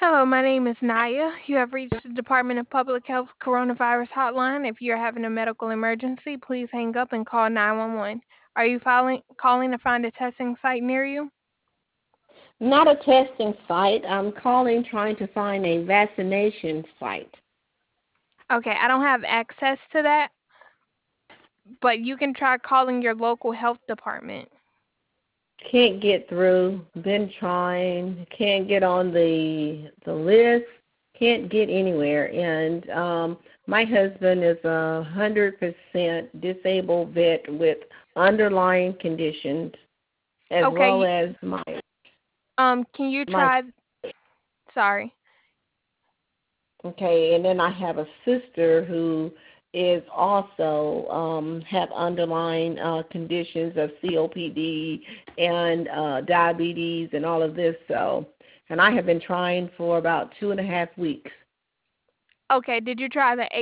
Hello, my name is Naya. You have reached the Department of Public Health Coronavirus Hotline. If you're having a medical emergency, please hang up and call 911. Are you calling to find a testing site near you? Not a testing site. I'm calling trying to find a vaccination site. Okay, I don't have access to that, but you can try calling your local health department. Can't get through. Been trying. Can't get on the list. Can't get anywhere. And my husband is 100% disabled vet with underlying conditions, as well Okay, as my can you my. try? Sorry. Okay, and then I have a sister who is also have underlying conditions of COPD and diabetes and all of this. So, and I have been trying for about 2.5 weeks. Okay, did you try the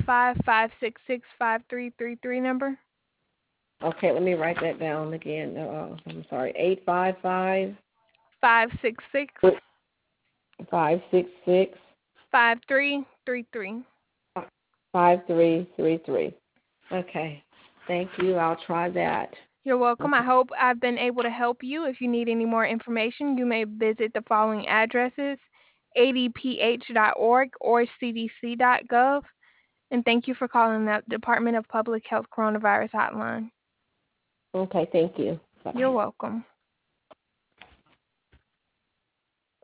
855-566-5333 number? Okay, let me write that down again. I'm sorry, 855 566 566 5333. 5333. Okay, thank you. I'll try that. You're welcome. I hope I've been able to help you. If you need any more information, you may visit the following addresses: adph.org or cdc.gov. And thank you for calling the Department of Public Health Coronavirus Hotline. Okay, thank you. You're Bye-bye. welcome.